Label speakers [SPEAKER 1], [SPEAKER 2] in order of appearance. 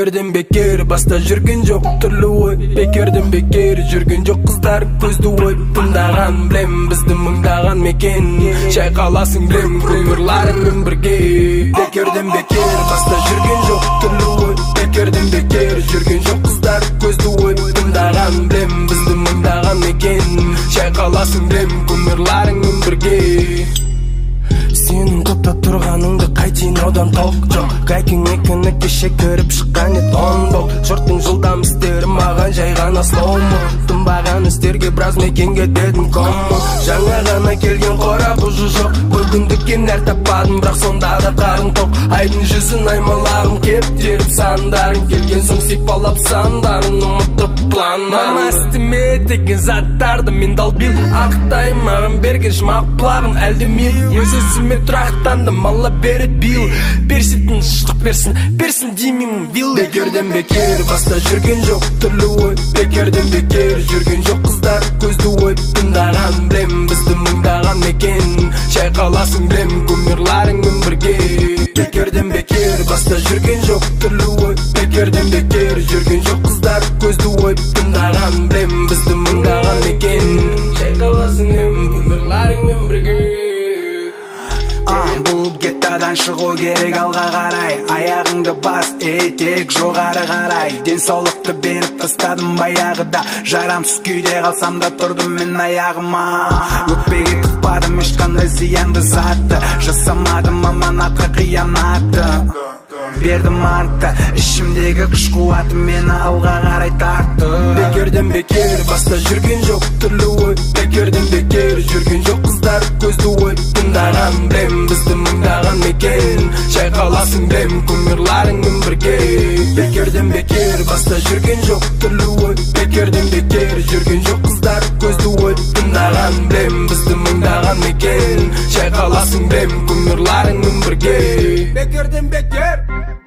[SPEAKER 1] Бекерден бекер баста жүрген жоқ түрлі ой. Бекерден бекер жүрген жоқ қыздар көзді ой. Тыңдаған білем бізді мыңдаған мекен, шайқаласың білем көмірларыңмен бірге. Бекерден бекер баста жүрген жоқ түрлі ой. Бекерден бекер жүрген жоқ қыздар көзді ой. Тыңдаған білем бізді мыңдаған мекен, шайқаласың білем көмірларыңмен бірге. Сенің топтап тұрғаныңды қайтейін одан толқ жоқ. Қайкең екіні кеше көріп шыққан ет он бол. Жұрттың жылдам істері маған жай ғана слоумо. Тынбаған істерге біраз мекенге дедім комо. Жаңа ғана келген қора бұжы жоқ. Бүгіндікке нәр таппадым, бірақ сонда да қарың тоқ. Айдың жүзін аймалағым кеп теріп сандарын. Келген соң сипалап сандарын ұмытып пландарын. Мама істеме деген заттарды мен далбил. Ақтай маған берген жұмақ плағын әлде мил. Өзіме тұрақтандым, алла берет бил. Берсін тыныштық берсін деймін вил. Бекерден бекер баста жүрген жоқ түрлі ой. Бекерден бекер жүрген жоқ қыздар көзді ой. Тыңдаған білем бізді мыңдаған мекен, шайқаласың білем көмірларыңмен бірге. Бекерден бекер баста жүрген жоқ түрлі ой. Бекерден бекер жүрген жоқ қыздар көзді ой. Тыңдаған білем бізді мыңдаған мекен, шайқаласың білем көмірларыңмен бірге.
[SPEAKER 2] Бұл геттадан шығу керек алға қарай. Аяғыңды бас, етек жоғары қарай. Денсаулықты беріп тастадым баяғыда. Жарамсыз күйде қалсам да тұрдым мен аяғыма. Өкпеге тықпадым ешқандай зиянды затты. Жасамадым аманатқа қиянатты. Бердім антты, ішімдегі күш қуаты мені алға қарай тартты.
[SPEAKER 1] Бекерден бекер баста жүрген жоқ түрлі ой. Бекерден бекер жүрген жоқ қыздар көзді ой. Тыңдаған білем бізді мыңдаған мекен, шайқаласың білем көмірларыңмен бірге. Бекерден бекер баста жүрген жоқ түрлі ой. Бекерден бекер жүрген жоқ қыздар көзді ой. Тыңдаған білем бізді мыңдаған мекен, шайқаласың білем көмірларыңмен бірге. Бекерден бекер